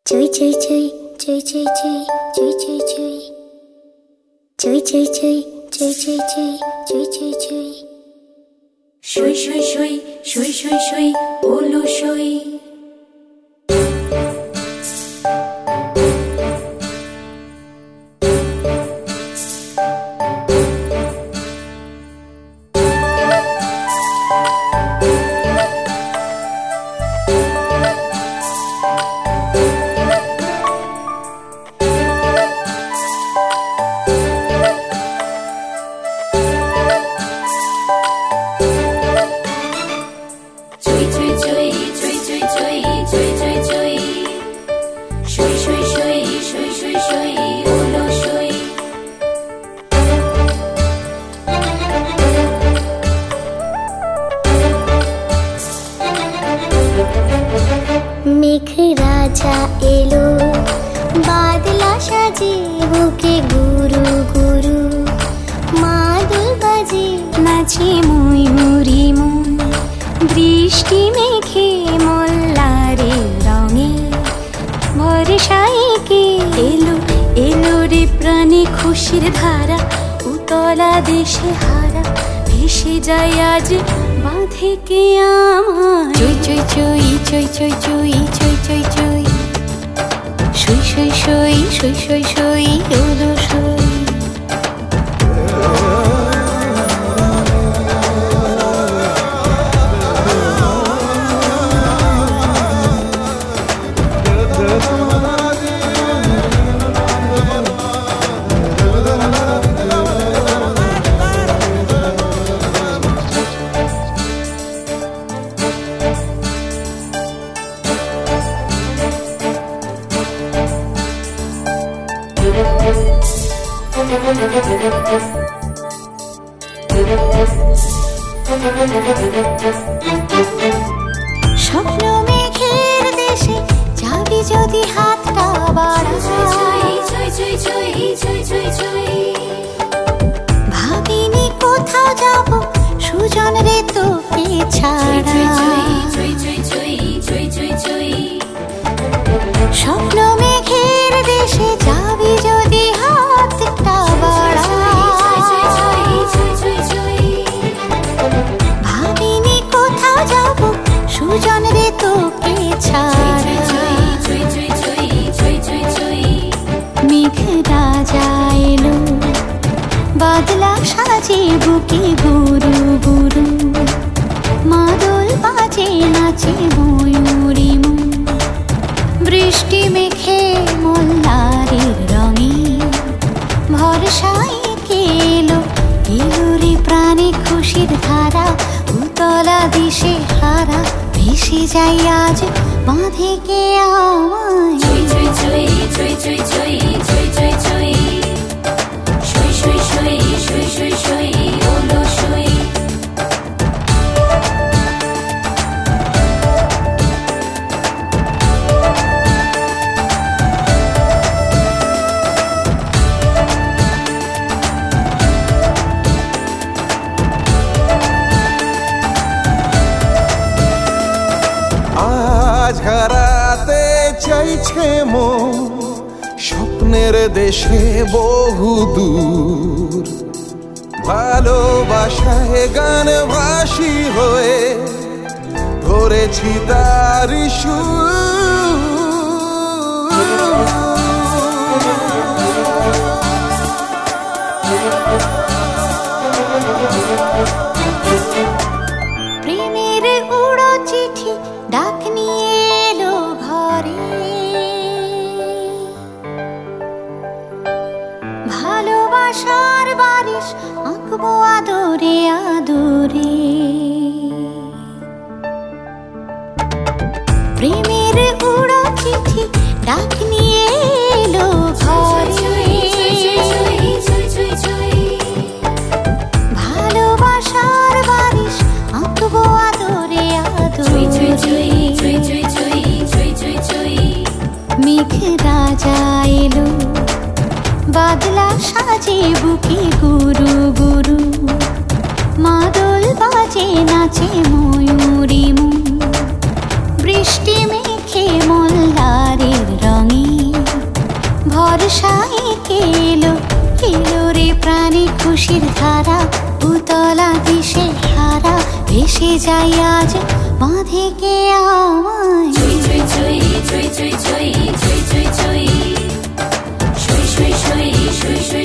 চুই চুই চুই চুই চুই চুই চুই চুই চুই চুই চুই চুই চুই চুই চুই চুই চুই শুই শুই শুই শুই শুই শুই ওলো শুই মেঘ রাজা এলো বাদলা সাজিয়ে বুকে গুরু গুরু মাদল বাজে নাচে ময়ূরী মন বৃষ্টি মেঘে মল্লারে রঙে বর্ষাইকে এলো এলো রে প্রাণে খুশির ধারা উতলা দেশে হারা ভেসে যায় আজ বাঁধে কে আমার চুই চুই চুই চুই চুই চুই চুই চুই চুই শুই শুই শুই শুই শুই শুই ওলো শুই স্বপ্ন মেঘের দেশে যাবি যদি হাতটা বাড়া ভাবিনি কোথাও যাব সুজন রে তোকে ছাড়া স্বপ্ন মেঘের দেশে যাবি যদি হাতটা বাড়া ভাবিনি কোথাও যাব সুজন রে তোকে ছাড়া মেঘ রাজা এলো বাদলা সাজে বুকে গুরু গুরু মাদল বাজে নাচে ময়ূরী মন বৃষ্টি মেঘে মল্লারের রঙে ভরসায় এলো এলো রে প্রাণে খুশির ধারা উতলা দিশে হারা ভেসে যাই আজ বাঁধে কে আমায় চুই চুই চুই চুই চুই চুই চুই চুই চুই শুই শুই শুই শুই শুই শুই ওলো শুই আজ হারাতে চাইছে মন স্বপ্নের দেশে বহু দূর ভালোবাসায় গান ভাসি হয়ে ধরেছি তার প্রেমের উড়ো চিঠি ডাক নিয়ে এলো ঘরে ভালোবাসার বারিশ আঁকবো আদরে আদরে প্রেমের উড়ো চিঠি ডাক নিয়ে এলো ঘরে ভালোবাসার বারিশ আঁকবো আদরে আদরে মেঘ রাজা এলো বাদলা সাজে বুকে গুরু গুরু মাদল বাজে নাচে ময়ূরী মন বৃষ্টি মেঘে মল্লারের রঙ খুশির ধারা উতলা দেশে হারা ভেসে যাই আজ বাঁধে কে আমায় চই চই চই চই চই চই চই চই চই সই সই সই সই সই